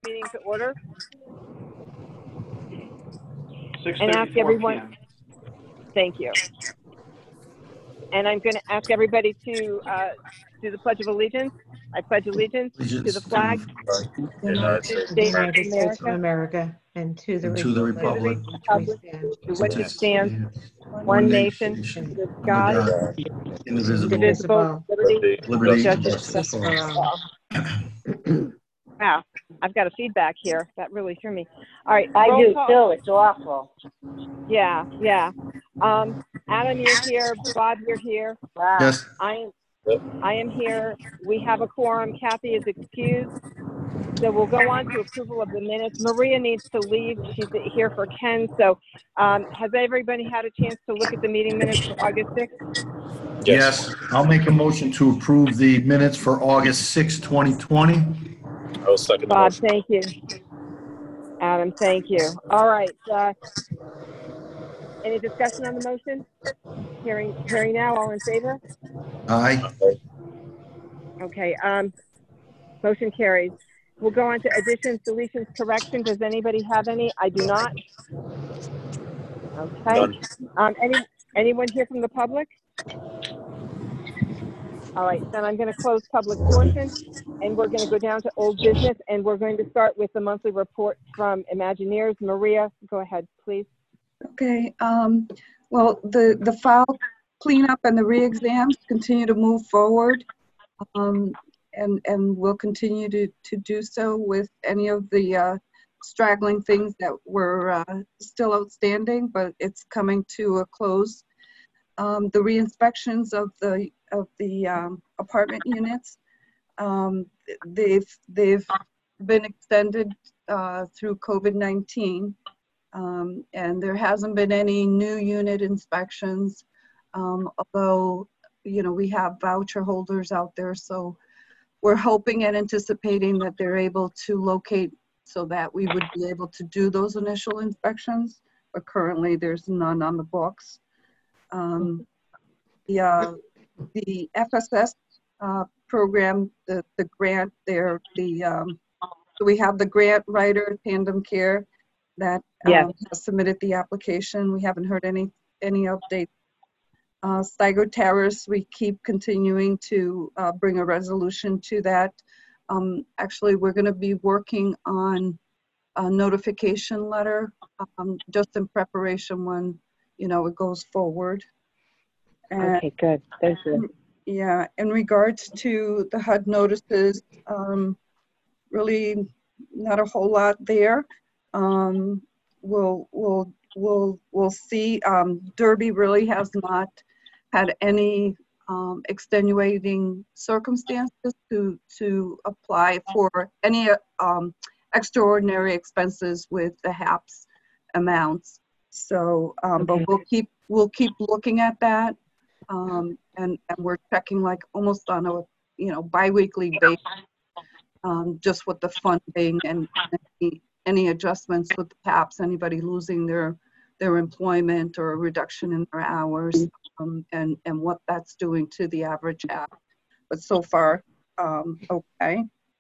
meeting to order and ask everyone. Thank you. And I'm going to ask everybody to do the Pledge of Allegiance. I pledge allegiance to the flag of the United States of America and to the republic to which it stands, one nation, with God, indivisible, liberty, justice for all. Wow, I've got a feedback here. That really threw me. All right, I do too. It's awful. Yeah. Adam, you're here. Bob, you're here. Wow. Yes. I am here. We have a quorum. Kathy is excused. So we'll go on to approval of the minutes. Maria needs to leave. She's here for Ken. So has everybody had a chance to look at the meeting minutes for August 6th? Yes. I'll make a motion to approve the minutes for August 6, 2020. I will second the Bob, motion. thank you. Adam, thank you. All right. Any discussion on the motion? Hearing now, all in favor? Aye. Okay. Motion carries. We'll go on to additions, deletions, corrections. Does anybody have any? I do not. Okay. Anyone here from the public? All right, then I'm going to close public portion, and we're going to go down to old business, and we're going to start with the monthly report from Imagineers. Maria, go ahead, please. Okay. Well, the file cleanup and the re-exams continue to move forward, and we'll continue to do so with any of the straggling things that were still outstanding, but it's coming to a close. The re-inspections of the apartment units, they've been extended through COVID-19, and there hasn't been any new unit inspections, although, you know, we have voucher holders out there, so we're hoping and anticipating that they're able to locate so that we would be able to do those initial inspections, but currently there's none on the books. The FSS program, the grant there, so we have the grant writer, Tandem Care, that has submitted the application. We haven't heard any updates. Steiger Terrace, we keep continuing to bring a resolution to that. Actually, we're going to be working on a notification letter just in preparation when, you know, it goes forward. And, okay, good. Thank you. Yeah, in regards to the HUD notices, really not a whole lot there. We'll see. Derby really has not had any extenuating circumstances to apply for any extraordinary expenses with the HAPS amounts. So, but we'll keep looking at that, and we're checking like almost on a bi-weekly basis, just with the funding and any adjustments with the HAPS, anybody losing their employment or a reduction in their hours, and what that's doing to the average HAP. But so far, okay.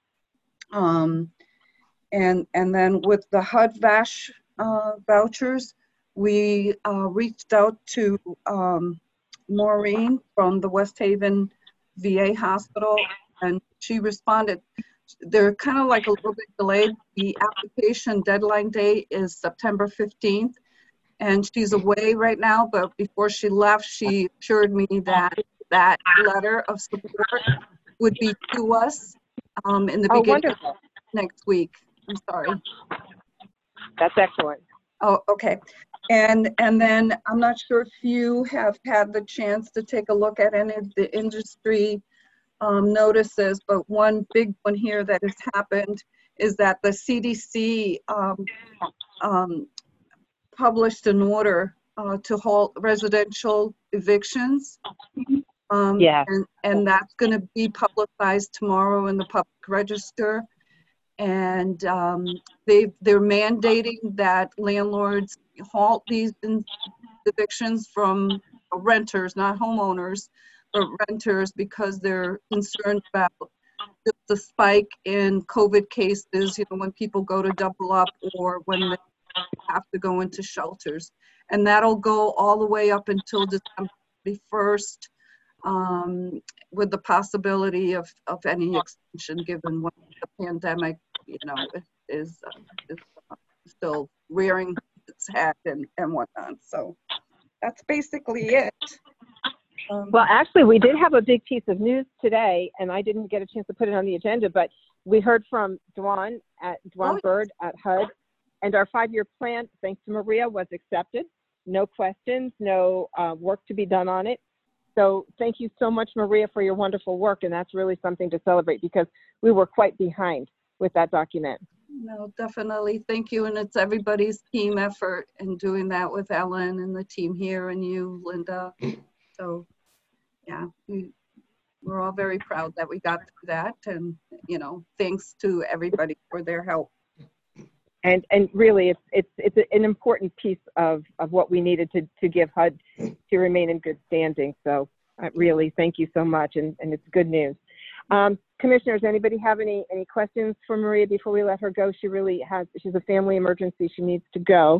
And then with the HUD VASH vouchers, we reached out to Maureen from the West Haven VA hospital, and she responded. They're kind of like a little bit delayed. The application deadline date is September 15th, and she's away right now, but before she left, she assured me that that letter of support would be to us in the beginning of next week. I'm sorry. That's excellent. Oh, okay. And then I'm not sure if you have had the chance to take a look at any of the industry notices, but one big one here that has happened is that the CDC published an order to halt residential evictions. And that's going to be publicized tomorrow in the public register. And they're mandating that landlords halt these evictions from renters, not homeowners, but renters, because they're concerned about the spike in COVID cases, when people go to double up or when they have to go into shelters. And that'll go all the way up until December 1st, with the possibility of any extension given what the pandemic, is still rearing its head and whatnot. So that's basically it. Well, actually, we did have a big piece of news today, and I didn't get a chance to put it on the agenda, but we heard from Dwan Bird at HUD, and our 5-year plan, thanks to Maria, was accepted. No questions, no work to be done on it. So thank you so much, Maria, for your wonderful work, and that's really something to celebrate because we were quite behind with that document. No, definitely. Thank you. And it's everybody's team effort in doing that with Ellen and the team here and you, Linda. So yeah, we're all very proud that we got through that. And, thanks to everybody for their help. And really, it's an important piece of what we needed to give HUD to remain in good standing. So really, thank you so much. And it's good news. Commissioners, anybody have any questions for Maria before we let her go? She's a family emergency. She needs to go.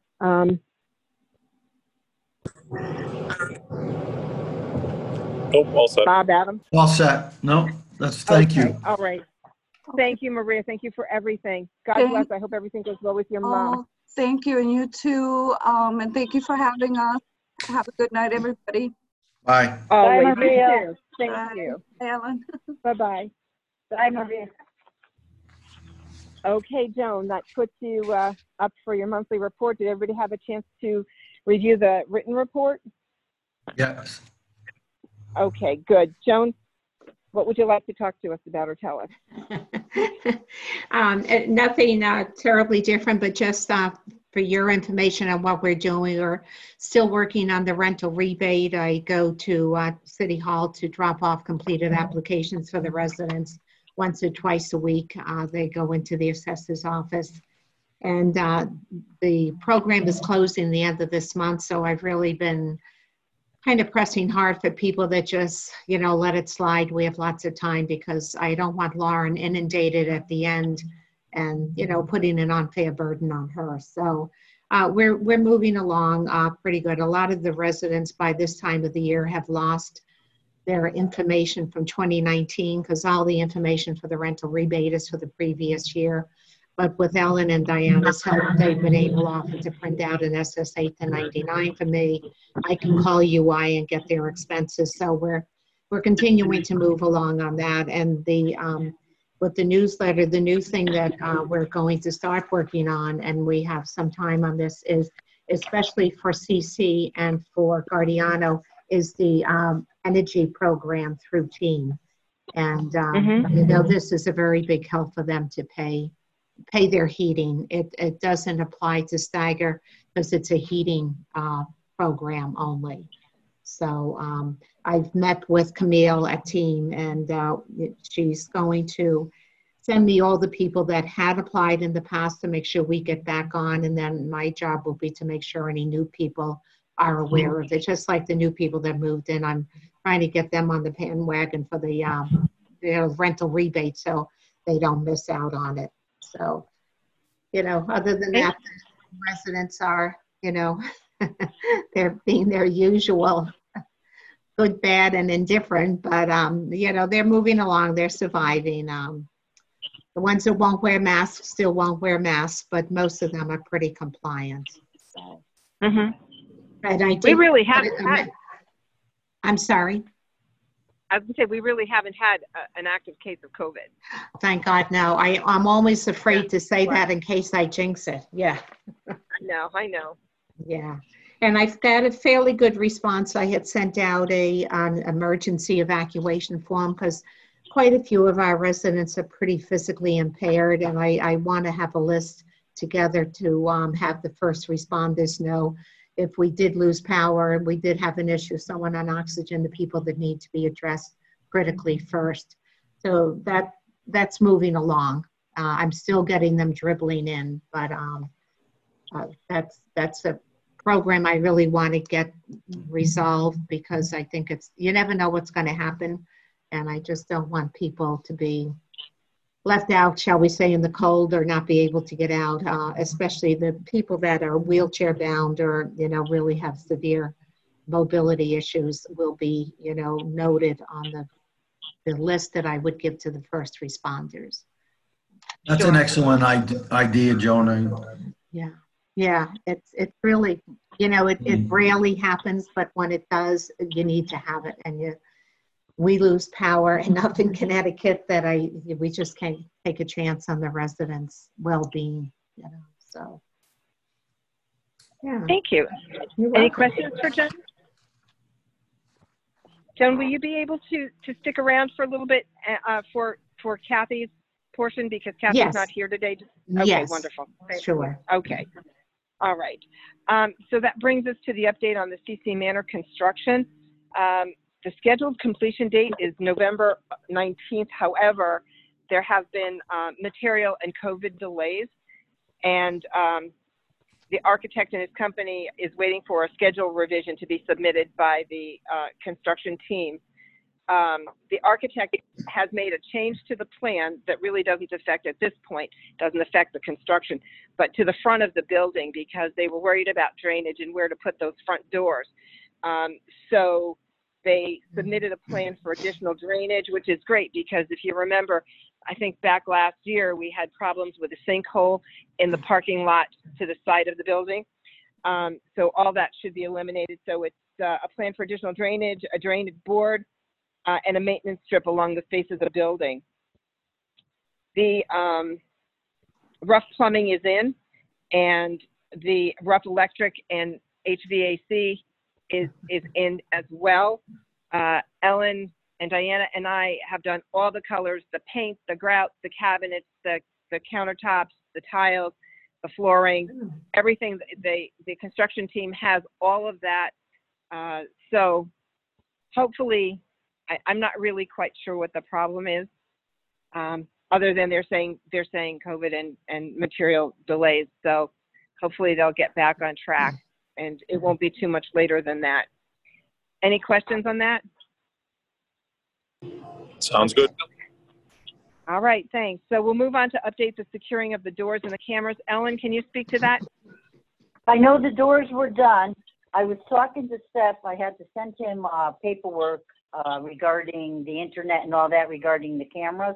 Nope, all set. Bob, Adam? All set. No, thank you. All right. Thank you, Maria. Thank you for everything. God bless. I hope everything goes well with your mom. Thank you. And you too. And thank you for having us. Have a good night, everybody. Bye. Always. Bye, Maria. You too. Thank Bye. you. Bye, Ellen. Bye-bye. Bye, Maria. Okay, Joan, that puts you up for your monthly report. Did everybody have a chance to review the written report? Yes. Okay, good. Joan, what would you like to talk to us about or tell us? Nothing terribly different, but just for your information on what we're doing. We're still working on the rental rebate. I go to City Hall to drop off completed applications for the residents once or twice a week. They go into the assessor's office. And the program is closing the end of this month, so I've really been kind of pressing hard for people that just, let it slide. We have lots of time because I don't want Lauren inundated at the end and, putting an unfair burden on her. So we're moving along pretty good. A lot of the residents by this time of the year have lost their information from 2019 because all the information for the rental rebate is for the previous year. But with Ellen and Diana's help, they've been able often to print out an SS8 to 99 for me. I can call UI and get their expenses. So we're continuing to move along on that. And with the newsletter, the new thing that we're going to start working on, and we have some time on this, is especially for CC and for Guardiano, is the energy program through Team. And this is a very big help for them to pay their heating. It doesn't apply to Stagger because it's a heating program only. So I've met with Camille at Team, and she's going to send me all the people that had applied in the past to make sure we get back on, and then my job will be to make sure any new people are aware of it, just like the new people that moved in. I'm trying to get them on the bandwagon for the rental rebate so they don't miss out on it. So, other than that, the residents are, they're being their usual good, bad, and indifferent, but, they're moving along, they're surviving. The ones that won't wear masks still won't wear masks, but most of them are pretty compliant. So, and We really haven't had. I'm sorry? I was going to say, we really haven't had an active case of COVID. Thank God, no. I'm always afraid to say that in case I jinx it. Yeah. I know. Yeah. And I've got a fairly good response. I had sent out an emergency evacuation form because quite a few of our residents are pretty physically impaired. And I want to have a list together to have the first responders know if we did lose power and we did have an issue, someone on oxygen, the people that need to be addressed critically first. So that's moving along. I'm still getting them dribbling in, but that's a program I really want to get resolved because I think you never know what's going to happen. And I just don't want people to be left out, shall we say, in the cold or not be able to get out, especially the people that are wheelchair bound or, really have severe mobility issues will be, noted on the list that I would give to the first responders. That's an excellent idea, Jonah. Yeah, it's really, it rarely happens, but when it does, you need to have it. And we lose power enough in Connecticut that we just can't take a chance on the residents' well-being, so. Yeah. Thank you. Any questions for Joan? Joan, will you be able to stick around for a little bit for Kathy's portion, because Kathy's not here today? Okay, yes. Wonderful. Sure. Okay. All right. So that brings us to the update on the CC Manor construction. The scheduled completion date is November 19th. However, there have been material and COVID delays, and the architect and his company is waiting for a schedule revision to be submitted by the construction team. The architect has made a change to the plan that really doesn't affect, at this point, doesn't affect the construction, but to the front of the building, because they were worried about drainage and where to put those front doors. So they submitted a plan for additional drainage, which is great, because if you remember, I think back last year, we had problems with a sinkhole in the parking lot to the side of the building. So all that should be eliminated. So it's a plan for additional drainage, a drainage board, and a maintenance strip along the face of the building. The rough plumbing is in, and the rough electric and HVAC is in as well. Ellen and Diana and I have done all the colors, the paint, the grout, the cabinets, the countertops, the tiles, the flooring, everything. The construction team has all of that. So hopefully, I'm not really quite sure what the problem is, other than they're saying COVID and material delays. So hopefully they'll get back on track, and it won't be too much later than that. Any questions on that? Sounds good. All right, thanks. So we'll move on to update the securing of the doors and the cameras. Ellen, can you speak to that? I know the doors were done. I was talking to Steph. I had to send him paperwork regarding the internet and all that regarding the cameras.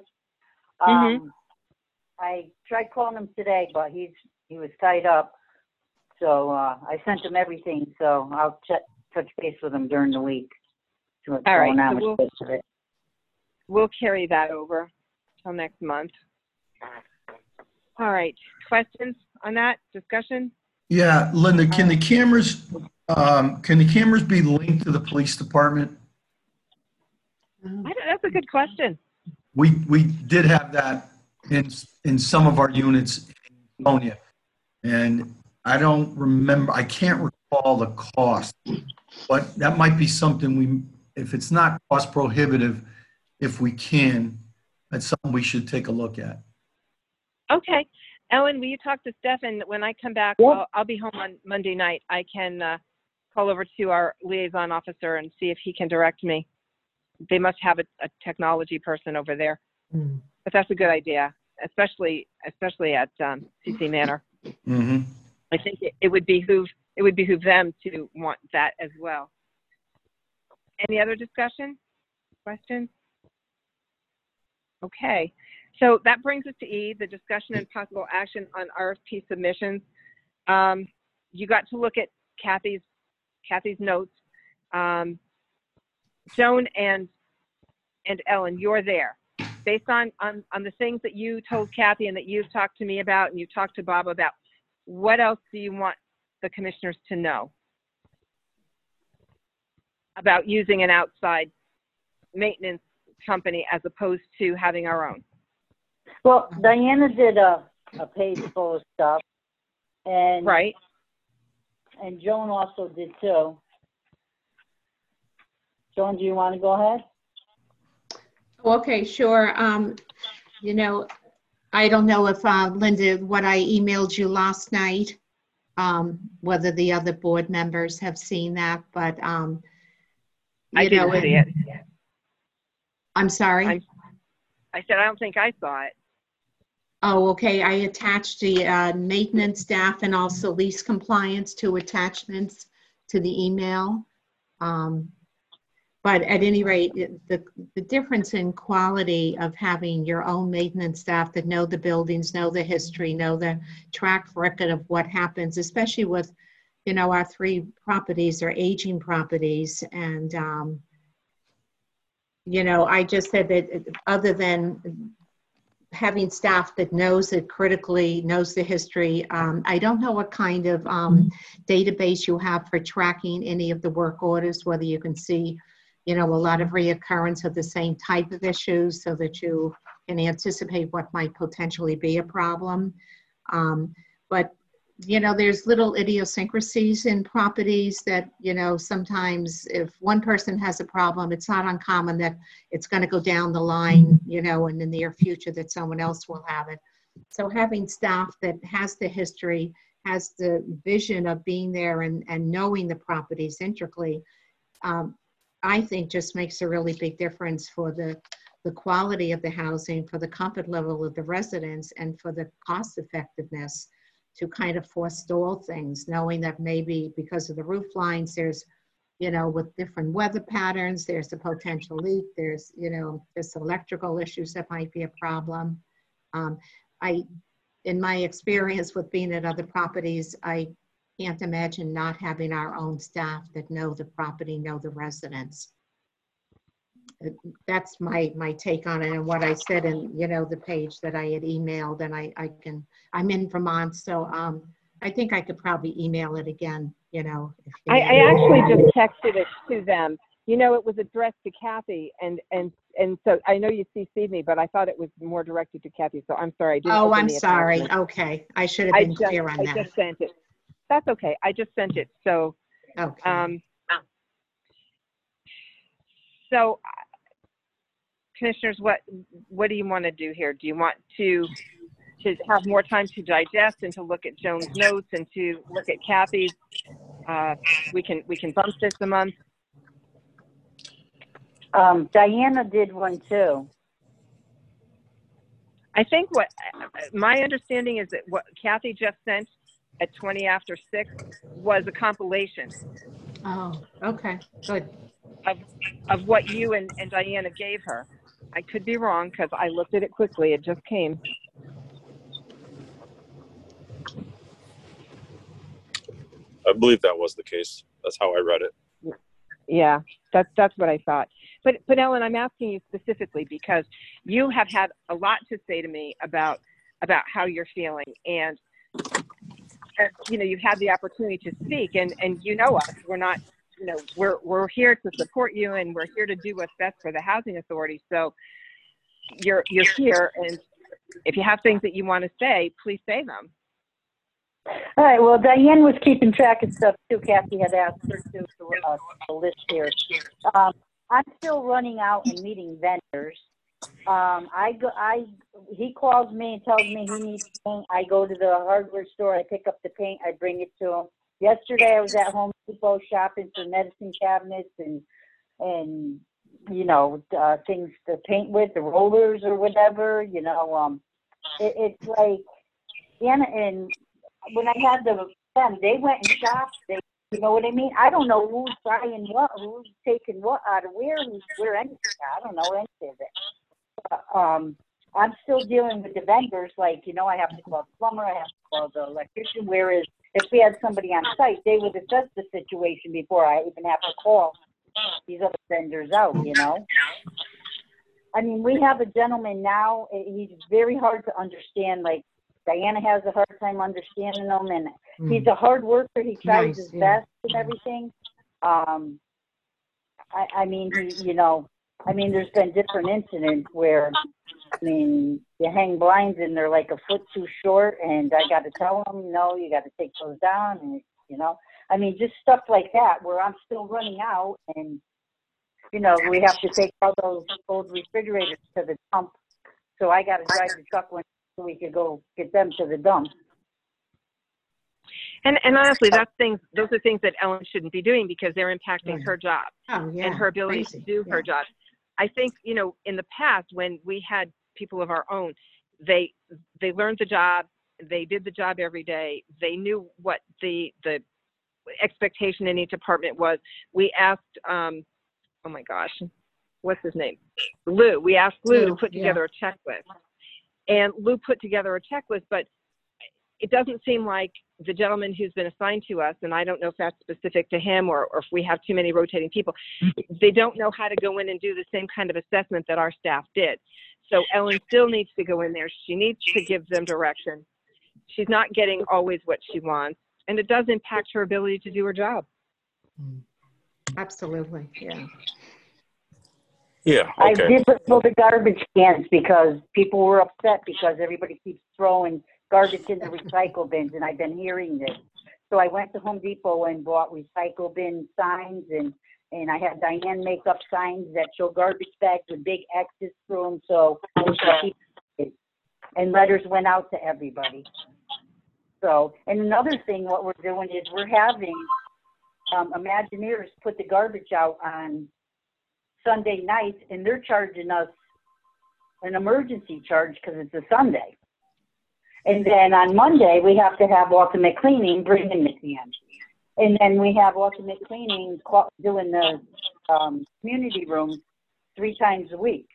I tried calling him today, but he was tied up. So I sent him everything. So I'll touch base with him during the week. All right, so we'll carry that over till next month. All right, questions on that? Discussion? Yeah, Linda, can the cameras be linked to the police department? That's a good question. We did have that in some of our units in Livonia, and I can't recall the cost, but that might be something if it's not cost prohibitive, if we can, that's something we should take a look at. Okay. Ellen, will you talk to Steph? And when I come back, I'll be home on Monday night. I can call over to our liaison officer and see if he can direct me. They must have a technology person over there. But that's a good idea, especially at CC Manor. Mm-hmm. I think it would behoove them to want that as well. Any other discussion? Questions? Okay. So that brings us to E, the discussion and possible action on RFP submissions. You got to look at Kathy's notes. Joan and Ellen, you're there. Based on the things that you told Kathy and that you've talked to me about and you talked to Bob about, what else do you want the commissioners to know about using an outside maintenance company as opposed to having our own? Well, Diana did a page full of stuff, and right, and Joan also did too. Joan, do you want to go ahead? Okay, sure. I don't know if Linda, what I emailed you last night, whether the other board members have seen that, but I didn't see it. I'm sorry? I said, I don't think I saw it. Oh, okay. I attached the maintenance staff and also lease compliance to attachments to the email. But at any rate, the difference in quality of having your own maintenance staff that know the buildings, know the history, know the track record of what happens, especially with, you know, our 3 properties are aging properties. And, you know, I just said that other than having staff that knows it critically, knows the history, I don't know what kind of database you have for tracking any of the work orders, whether you can see, you know, a lot of reoccurrence of the same type of issues so that you can anticipate what might potentially be a problem. But, you know, there's little idiosyncrasies in properties that, you know, sometimes if one person has a problem, it's not uncommon that it's going to go down the line, you know, in the near future that someone else will have it. So having staff that has the history, has the vision of being there and knowing the properties intricately, I think just makes a really big difference for the quality of the housing, for the comfort level of the residents, and for the cost effectiveness to kind of forestall things, knowing that maybe because of the roof lines, there's, you know, with different weather patterns, there's a potential leak, there's, you know, there's electrical issues that might be a problem. In my experience with being at other properties, I can't imagine not having our own staff that know the property, know the residents. That's my take on it, and what I said in, you know, the page that I had emailed, and I'm in Vermont, so I think I could probably email it again, you know. I actually just texted it to them. You know, it was addressed to Kathy, and so I know you CC'd me, but I thought it was more directed to Kathy, so I'm sorry. I didn't Oh, open I'm the sorry. attachment. Okay, I should have been clear on that. I just sent it. That's okay. I just sent it. So, okay. So, commissioners, what do you want to do here? Do you want to have more time to digest and to look at Joan's notes and to look at Kathy's? We can bump this a month. Diana did one too. I think what my understanding is that what Kathy just sent at 20 after 6 was a compilation. Oh, okay, good. Of what you and Diana gave her. I could be wrong because I looked at it quickly. It just came. I believe that was the case. That's how I read it. Yeah, that's what I thought. But Ellen, I'm asking you specifically because you have had a lot to say to me about how you're feeling, and you know, you've had the opportunity to speak, and you know us. We're not, you know, we're here to support you, and we're here to do what's best for the housing authority. So you're here, and if you have things that you want to say, please say them. All right, well, Diane was keeping track of stuff too. Kathy had asked her to the list here. I'm still running out and meeting vendors. He calls me and tells me he needs paint. I go to the hardware store, I pick up the paint, I bring it to him. Yesterday I was at Home Depot shopping for medicine cabinets and you know, things to paint with, the rollers or whatever, you know. It's like, and when I had them, they went and shopped. You know what I mean? I don't know who's buying what, who's taking what out of where, where anything. I don't know any of it. But, I'm still dealing with the vendors. Like, you know, I have to call the plumber, I have to call the electrician. Whereas if we had somebody on site, they would assess the situation before I even have to call these other vendors out, you know? I mean, we have a gentleman now, he's very hard to understand. Like, Diana has a hard time understanding him, and he's a hard worker. He tries his best and everything. I mean, you know, I mean, there's been different incidents where, I mean, you hang blinds and they're like a foot too short, and I got to tell them, no, you got to take those down, and, you know, I mean, just stuff like that where I'm still running out, and, you know, we have to take all those old refrigerators to the dump, so I got to drive the truck when we could go get them to the dump. And honestly, those are things that Ellen shouldn't be doing because they're impacting her job and her ability to do her job. I think, in the past when we had people of our own, they learned the job, they did the job every day, they knew what the expectation in each department was. We asked, oh my gosh, what's his name? Lou. We asked Lou to put together a checklist. And Lou put together a checklist, but it doesn't seem like the gentleman who's been assigned to us, and I don't know if that's specific to him or if we have too many rotating people, they don't know how to go in and do the same kind of assessment that our staff did. So Ellen still needs to go in there. She needs to give them direction. She's not getting always what she wants, and it does impact her ability to do her job. Absolutely, yeah. Yeah, I okay. did pull the garbage cans because people were upset because everybody keeps throwing garbage in the recycle bins, and I've been hearing this. So I went to Home Depot and bought recycle bin signs, and I had Diane make up signs that show garbage bags with big X's through them. So, and letters went out to everybody. So, and another thing, what we're doing is we're having Imagineers put the garbage out on Sunday nights, and they're charging us an emergency charge because it's a Sunday. And then on Monday, we have to have Ultimate Cleaning bring in the cans. And then we have Ultimate Cleaning doing the community rooms 3 times a week.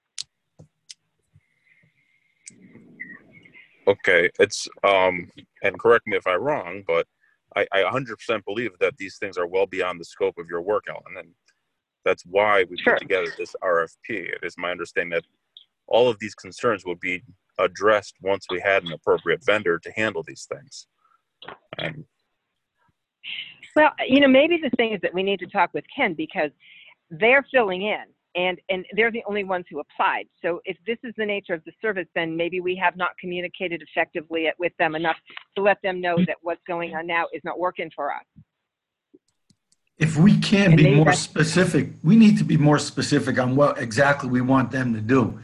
Okay, it's and correct me if I'm wrong, but I 100% believe that these things are well beyond the scope of your work, Ellen, and that's why we put together this RFP. It is my understanding that all of these concerns would be addressed once we had an appropriate vendor to handle these things. And well, maybe the thing is that we need to talk with Ken because they're filling in. And they're the only ones who applied. So if this is the nature of the service, then maybe we have not communicated effectively with them enough to let them know that what's going on now is not working for us. If we can be more specific, we need to be more specific on what exactly we want them to do.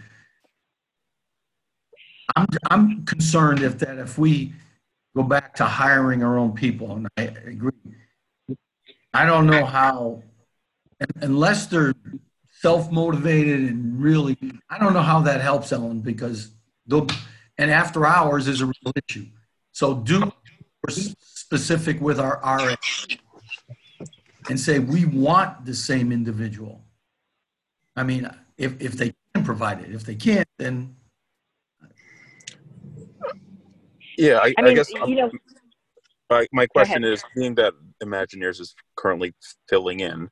I'm concerned if we go back to hiring our own people, and I agree. I don't know how, unless they're self-motivated and really, I don't know how that helps, Ellen, because and after hours is a real issue. So do specific with our RFP and say we want the same individual. I mean, if they can provide it. If they can't, then yeah, I guess my question is, being that Imagineers is currently filling in,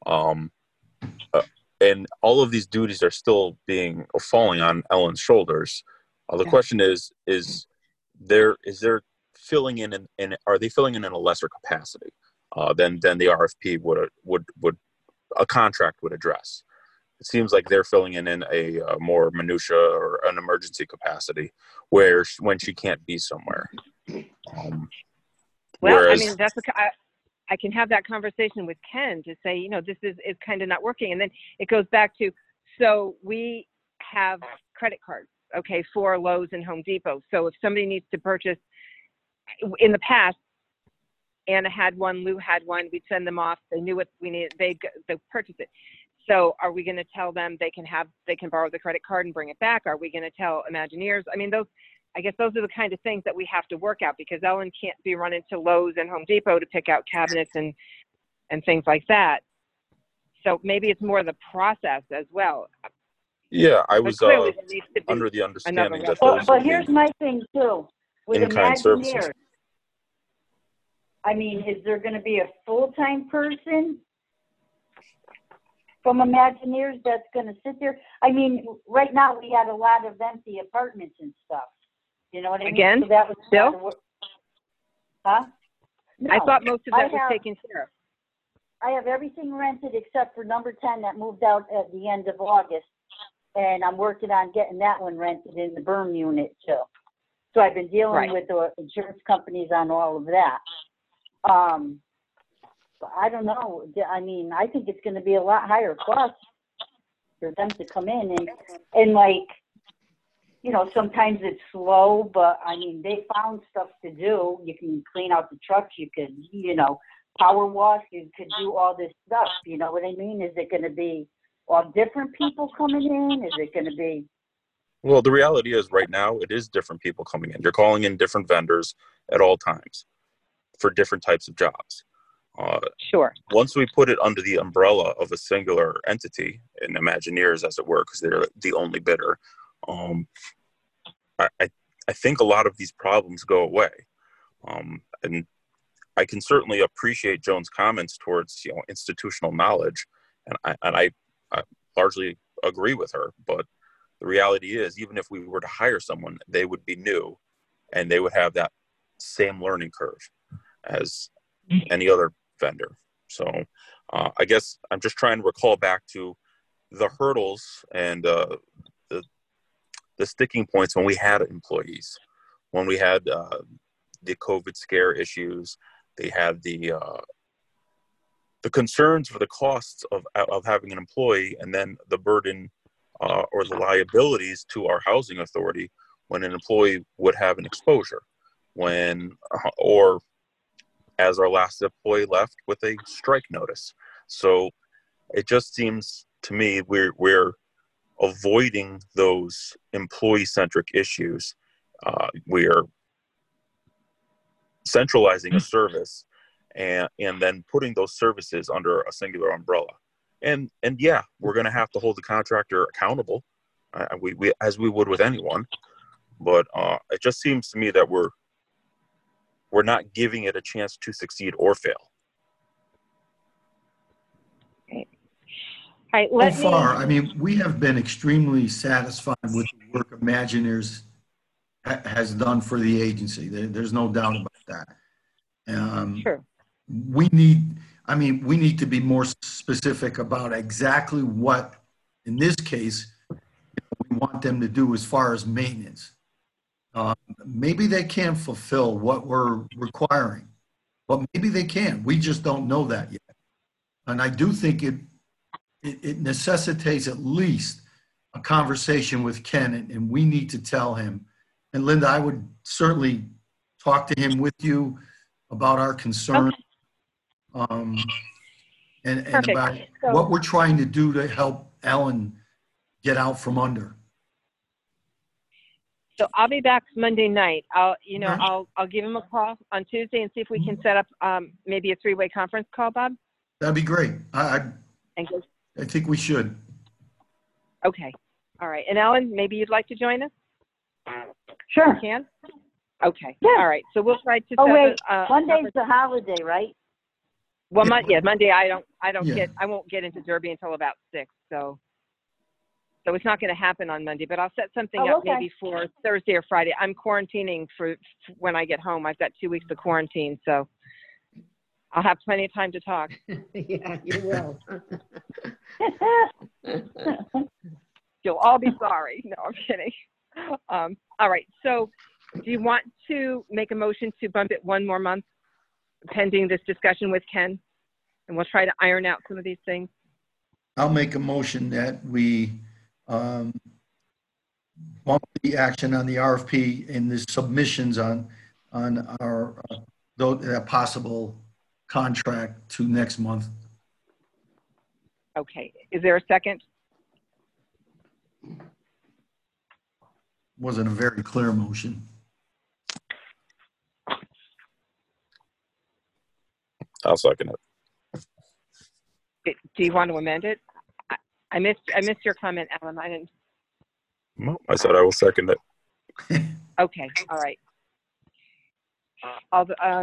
and all of these duties are still falling on Ellen's shoulders. The question is there filling in, and are they filling in a lesser capacity than the RFP would a contract would address? It seems like they're filling in a more minutia or an emergency capacity when she can't be somewhere. Whereas, I mean, I can have that conversation with Ken to say, this is kind of not working. And then it goes back to, so we have credit cards, okay, for Lowe's and Home Depot. So if somebody needs to purchase, in the past, Anna had one, Lou had one, we'd send them off. They knew what we needed, they purchase it. So are we going to tell them they can borrow the credit card and bring it back? Are we going to tell Imagineers? I mean, I guess those are the kind of things that we have to work out because Ellen can't be running to Lowe's and Home Depot to pick out cabinets and things like that. So maybe it's more the process as well. Yeah, I was under the understanding that those but here's my thing too. With in-kind services. Imagineers, I mean, is there going to be a full-time person from Imagineers that's going to sit there? I mean, right now we had a lot of empty apartments and stuff. You know what I mean? Again? So that was still? Huh? No, I thought most of that was taken care of. I have everything rented except for number 10 that moved out at the end of August. And I'm working on getting that one rented in the Burn unit too. So I've been dealing with the insurance companies on all of that. But I don't know. I mean, I think it's going to be a lot higher cost for them to come in and like, sometimes it's slow, but I mean, they found stuff to do. You can clean out the trucks. You could, power wash. You could do all this stuff. You know what I mean? Is it going to be all different people coming in? Is it gonna be? Well, the reality is right now it is different people coming in. You're calling in different vendors at all times for different types of jobs. Sure. Once we put it under the umbrella of a singular entity, and Imagineers, as it were, because they're the only bidder, I think a lot of these problems go away. And I can certainly appreciate Joan's comments towards institutional knowledge, and I largely agree with her. But the reality is, even if we were to hire someone, they would be new, and they would have that same learning curve as any other vendor. So I guess I'm just trying to recall back to the hurdles and the sticking points when we had employees, when we had the COVID scare issues. They had the concerns for the costs of having an employee, and then the burden or the liabilities to our housing authority when an employee would have an exposure, or as our last employee left with a strike notice. So it just seems to me we're avoiding those employee-centric issues. We're centralizing a service and then putting those services under a singular umbrella. And yeah, we're going to have to hold the contractor accountable, we as we would with anyone. But it just seems to me that we're not giving it a chance to succeed or fail. Okay. All right, So far, I mean, we have been extremely satisfied with the work Imagineers has done for the agency. There's no doubt about that. Sure. We need to be more specific about exactly what, in this case, we want them to do as far as maintenance. Maybe they can't fulfill what we're requiring, but maybe they can. We just don't know that yet. And I do think it necessitates at least a conversation with Ken, and we need to tell him. And Linda, I would certainly talk to him with you about our concern. Okay. And Perfect. about So, what we're trying to do to help Ellen get out from under. So I'll be back Monday night. I'll give him a call on Tuesday and see if we can set up maybe a three-way conference call, Bob. That'd be great. I think we should. Okay. All right. And Ellen, maybe you'd like to join us? Sure. You can? Okay. Yeah. All right. So we'll try to. Oh set wait, a Monday's the holiday, right? Well, Monday I Yeah. won't get into Derby until about 6. So it's not going to happen on Monday, but I'll set something up okay. maybe for Thursday or Friday. I'm quarantining for when I get home. I've got 2 weeks of quarantine, so I'll have plenty of time to talk. Yeah, you will. You'll all be sorry. No, I'm kidding. All right. So do you want to make a motion to bump it one more month pending this discussion with Ken? And we'll try to iron out some of these things. I'll make a motion that we bump the action on the RFP and the submissions on our possible contract to next month. Okay. Is there a second? Wasn't a very clear motion. I'll second it. Do you want to amend it? I missed your comment, Ellen. I didn't. No, I said I will second it. Okay. All right. All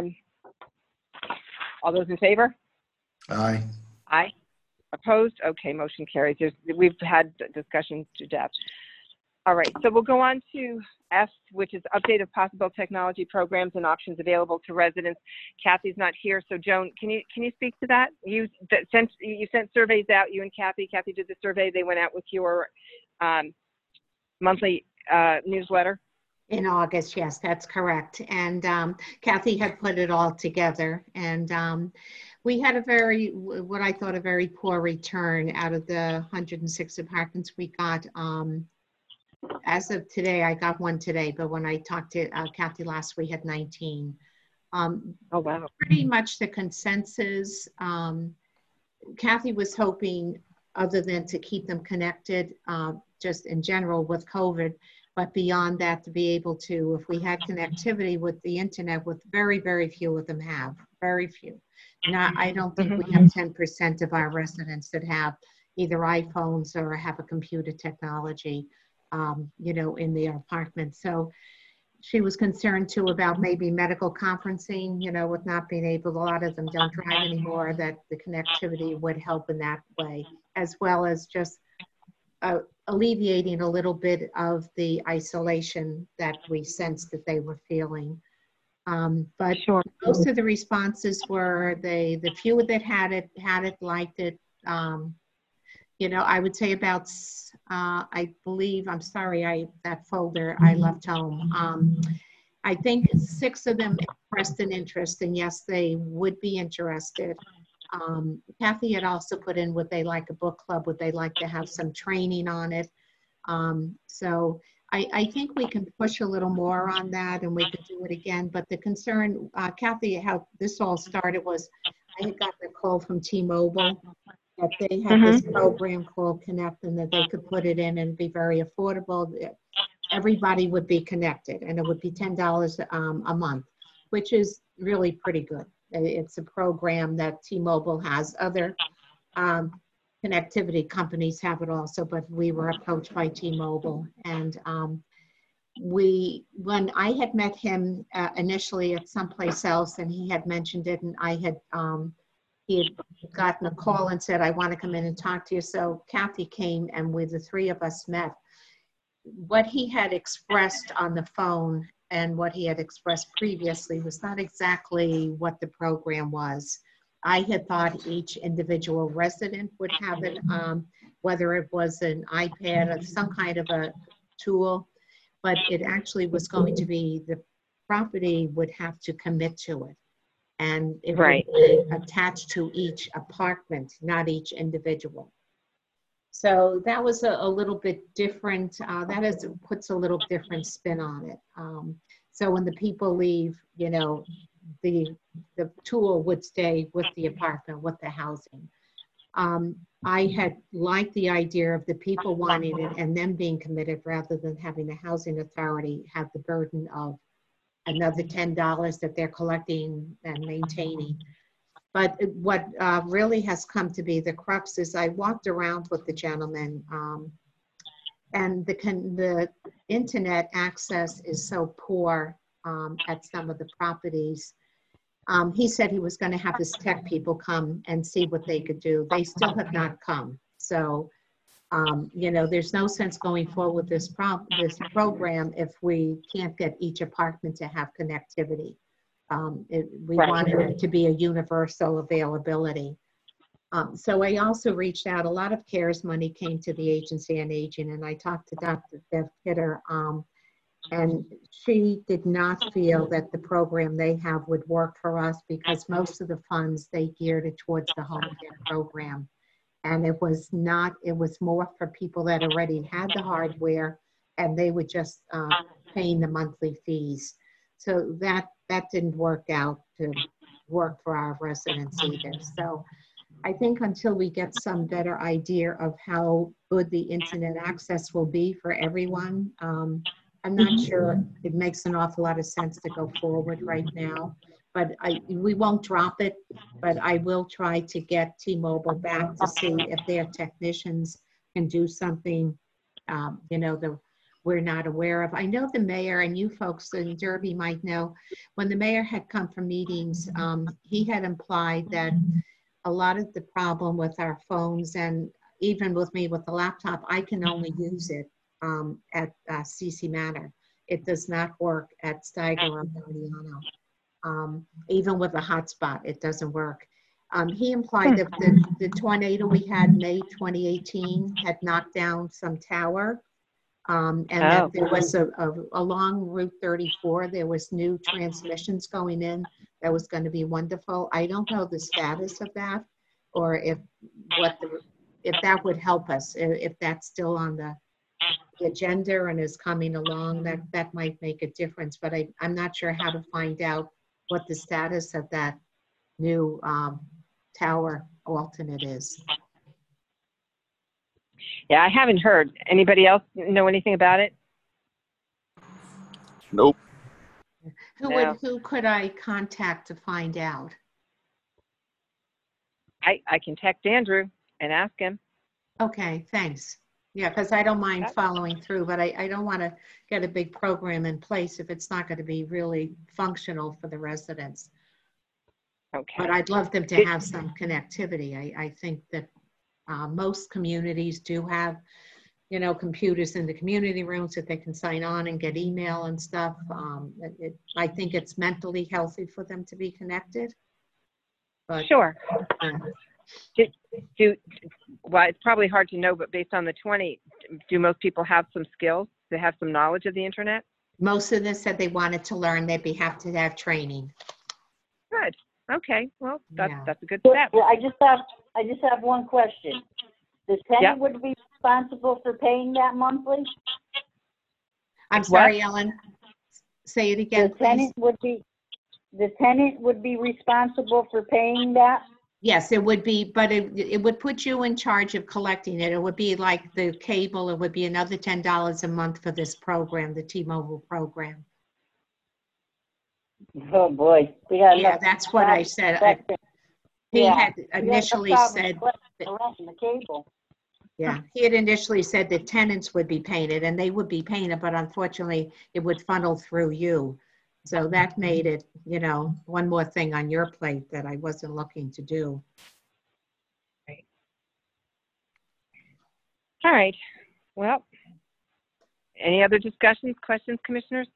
those in favor? Aye. Aye. Opposed? Okay, motion carries. We've had discussion to death. All right, so we'll go on to F, which is update of possible technology programs and options available to residents. Kathy's not here, so Joan, can you speak to that? You sent surveys out. You and Kathy did the survey. They went out with your monthly newsletter. In August, yes, that's correct. And Kathy had put it all together. And we had what I thought a very poor return out of the 106 apartments we got. As of today, I got one today, but when I talked to Kathy last, we had 19. Oh, wow. Pretty much the consensus. Kathy was hoping other than to keep them connected, just in general with COVID. But beyond that, to be able to, if we had connectivity with the internet, with very, very few of them have, very few. I don't think we have 10% of our residents that have either iPhones or have a computer technology, you know, in their apartment. So she was concerned too about maybe medical conferencing, you know, with not being able, a lot of them don't drive anymore, that the connectivity would help in that way, as well as just alleviating a little bit of the isolation that we sensed that they were feeling. But Sure. most of the responses were the few that had it, liked it. You know, I would say about, I believe, I'm sorry, that folder I left home. I think 6 of them expressed an interest, and yes, they would be interested. Kathy had also put in, would they like a book club? Would they like to have some training on it? So I think we can push a little more on that, and we could do it again. But the concern, Kathy, how this all started was I had gotten a call from T-Mobile that they had this program called Connect, and that they could put it in and be very affordable. Everybody would be connected, and it would be $10 a month, which is really pretty good. It's a program that T-Mobile has. Other connectivity companies have it also, but we were approached by T-Mobile. And when I had met him initially at someplace else, and he had mentioned it, and I had, he had gotten a call and said, I want to come in and talk to you. So Kathy came, and the 3 of us met. What he had expressed on the phone and what he had expressed previously was not exactly what the program was. I had thought each individual resident would have it, whether it was an iPad or some kind of a tool, but it actually was going to be the property would have to commit to it. And it would be attached to each apartment, not each individual. So that was a little bit different. Puts a little different spin on it. So when the people leave, you know, the tool would stay with the apartment, with the housing. I had liked the idea of the people wanting it and them being committed, rather than having the housing authority have the burden of another $10 that they're collecting and maintaining. But what really has come to be the crux is I walked around with the gentleman, and the internet access is so poor at some of the properties. He said he was going to have his tech people come and see what they could do. They still have not come. So, you know, there's no sense going forward with this program if we can't get each apartment to have connectivity. We wanted it to be a universal availability. So I also reached out. A lot of CARES money came to the Agency on Aging, and I talked to Dr. Bev Kidder, and she did not feel that the program they have would work for us, because most of the funds they geared it towards the home care program. And it was more for people that already had the hardware, and they were just paying the monthly fees. So that didn't work out to work for our residents either. So I think until we get some better idea of how good the internet access will be for everyone, I'm not sure it makes an awful lot of sense to go forward right now. But we won't drop it, but I will try to get T-Mobile back to see if their technicians can do something, you know, we're not aware of. I know the mayor, and you folks in Derby might know, when the mayor had come for meetings, he had implied that a lot of the problem with our phones, and even with me with the laptop, I can only use it at CC Manor. It does not work at Steiger or Mariano. Even with a hotspot, it doesn't work. He implied that the tornado we had May 2018 had knocked down some tower, and that there was along Route 34, there was new transmissions going in that was going to be wonderful. I don't know the status of that, or if that would help us, if that's still on the agenda and is coming along, that might make a difference. But I'm not sure how to find out what the status of that new tower alternate is. Yeah, I haven't heard. Anybody else know anything about it? Nope. No. Who could I contact to find out? I can text Andrew and ask him. Okay, thanks. Yeah, because I don't mind Yep. following through, but I don't want to get a big program in place if it's not going to be really functional for the residents. Okay. But I'd love them to have some connectivity. I think that most communities do have, you know, computers in the community rooms that they can sign on and get email and stuff. I think it's mentally healthy for them to be connected. But Sure. uh, Well, it's probably hard to know, but based on the 20, do most people have some skills? They have some knowledge of the internet? most of them said they wanted to learn, they'd have to have training. Good. Okay. Well, Yeah. that's a good step. Yeah, I just have one question. The tenant would be responsible for paying that monthly? I'm What? sorry, Ellen. Say it again, The please. tenant would be responsible for paying that? Yes, it would be, but it would put you in charge of collecting it. It would be like the cable, it would be another $10 a month for this program, the T-Mobile program. Oh, boy. We got Yeah, enough that's what I said. He Yeah. had We got initially enough said, problems collecting the cable. yeah, he had initially said that tenants would be paying it, and they would be paying it, but unfortunately, it would funnel through you. So that made it, you know, one more thing on your plate that I wasn't looking to do. All right. Well, any other discussions, questions, commissioners?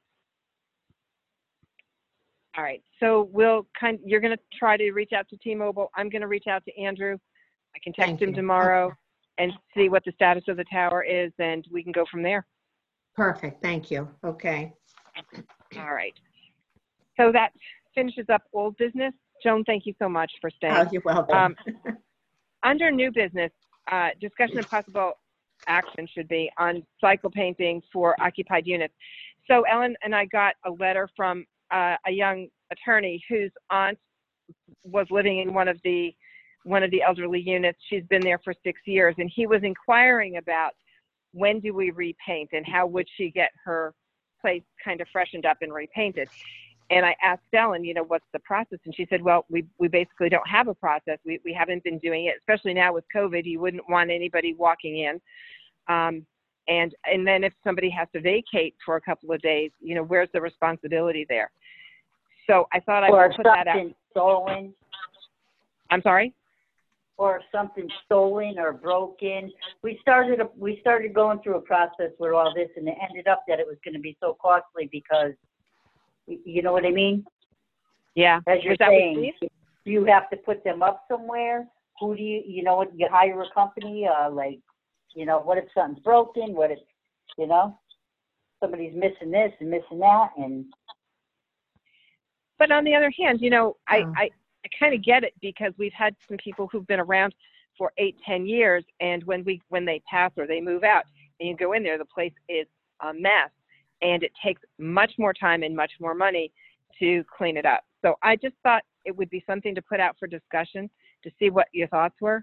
All right. So you're going to try to reach out to T-Mobile. I'm going to reach out to Andrew. I can text Thank him you. tomorrow Okay. and see what the status of the tower is, and we can go from there. Perfect, thank you. Okay. All right. So that finishes up old business. Joan, thank you so much for staying. Oh, you're welcome. Under new business, discussion of possible action should be on cycle painting for occupied units. So Ellen and I got a letter from a young attorney whose aunt was living in one of the elderly units. She's been there for 6 years, and he was inquiring about when do we repaint and how would she get her place kind of freshened up and repainted. And I asked Ellen, you know, what's the process? And she said, well, we basically don't have a process. We haven't been doing it, especially now with COVID. You wouldn't want anybody walking in. And then if somebody has to vacate for a couple of days, you know, where's the responsibility there? So I thought I would put that out. Or something stolen. I'm sorry? Or something stolen or broken. We started going through a process with all this, and it ended up that it was going to be so costly because, you know what I mean? Yeah. As you're Was that with saying, Steve? you have to put them up somewhere. Who do you know, you hire a company, like, you know, what if something's broken? What if, you know, somebody's missing this and missing that? And But on the other hand, you know, I kind of get it, because we've had some people who've been around for 8-10 years, and when they pass or they move out and you go in there, the place is a mess, and it takes much more time and much more money to clean it up. So I just thought it would be something to put out for discussion to see what your thoughts were.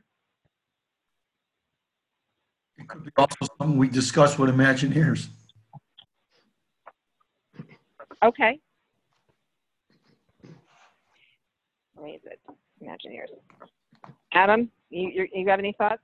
It could be also something we discuss with Imagineers. Okay. Wait, is it Imagineers? Adam, you have any thoughts?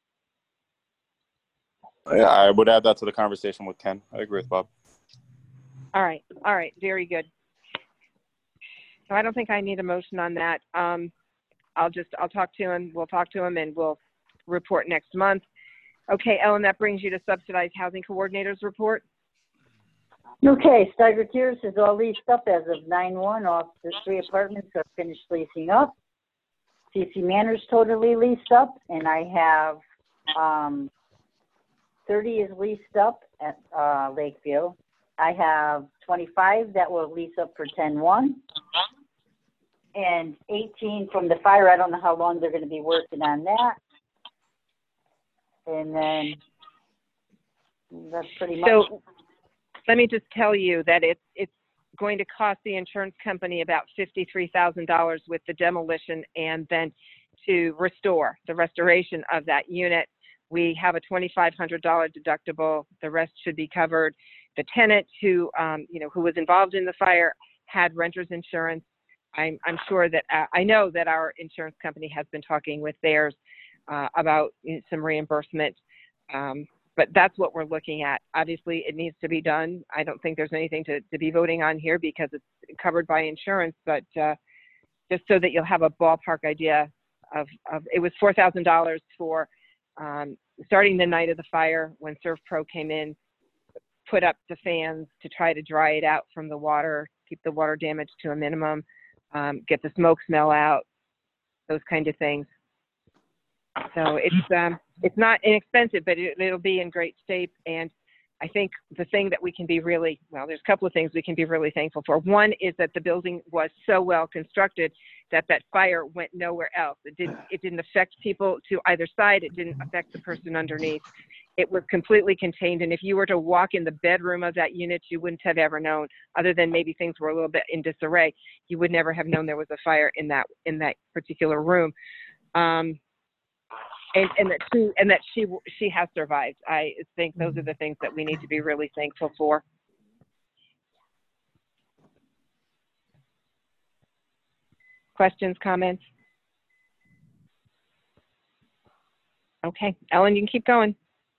Yeah, I would add that to the conversation with Ken. I agree with Bob. All right, very good. So I don't think I need a motion on that. I'll talk to him. We'll talk to him and we'll report next month. Okay, Ellen, that brings you to subsidized housing coordinators report. okay, Steiger Terrace is all leased up as of 9/1. All the 3 apartments are finished leasing up. CC Manor's totally leased up, and I have 30 is leased up at Lakeview. I have 25 that will lease up for 10/1, and 18 from the fire. I don't know how long they're going to be working on that. And then that's pretty much. So let me just tell you that it's going to cost the insurance company about $53,000 with the demolition and then to restore the restoration of that unit We have a $2,500 deductible. The rest should be covered. The tenant who, who was involved in the fire had renter's insurance. I'm sure that, I know that our insurance company has been talking with theirs about some reimbursement. But that's what we're looking at. Obviously, it needs to be done. I don't think there's anything to be voting on here because it's covered by insurance, but just so that you'll have a ballpark idea of it was $4,000 for starting the night of the fire when ServPro came in, put up the fans to try to dry it out from the water, keep the water damage to a minimum, get the smoke smell out, those kind of things. So it's not inexpensive, but it'll be in great shape. And I think the thing that we can be really, well, there's a couple of things we can be really thankful for. One is that the building was so well constructed that fire went nowhere else. It didn't affect people to either side. It didn't affect the person underneath. It was completely contained. And if you were to walk in the bedroom of that unit, you wouldn't have ever known, other than maybe things were a little bit in disarray. You would never have known there was a fire in that particular room. And that she has survived. I think those are the things that we need to be really thankful for. Questions, comments? Okay, Ellen, you can keep going.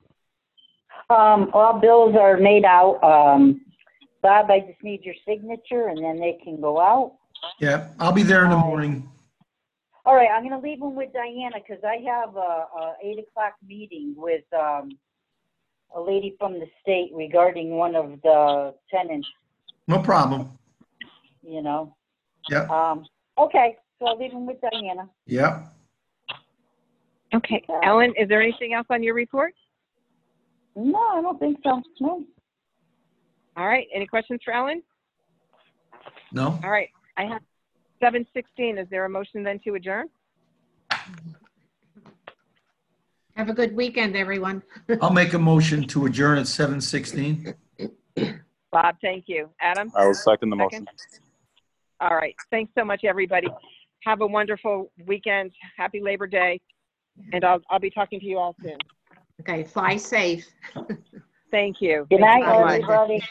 All bills are made out. Bob, I just need your signature and then they can go out. Yeah, I'll be there in the morning. All right, I'm going to leave them with Diana because I have a 8 o'clock meeting with a lady from the state regarding one of the tenants. No problem. You know. Yeah. Okay, so I'll leave them with Diana. Yeah. Okay, Ellen, is there anything else on your report? No, I don't think so. No. All right, any questions for Ellen? No. All right, I have 7:16. Is there a motion then to adjourn? Have a good weekend, everyone. I'll make a motion to adjourn at 7:16. Bob, thank you. Adam? I will second the motion. All right, thanks so much, everybody. Have a wonderful weekend. Happy Labor Day. And I'll be talking to you all soon. Okay, fly safe. Thank you. Good Thank night, you so much. everybody.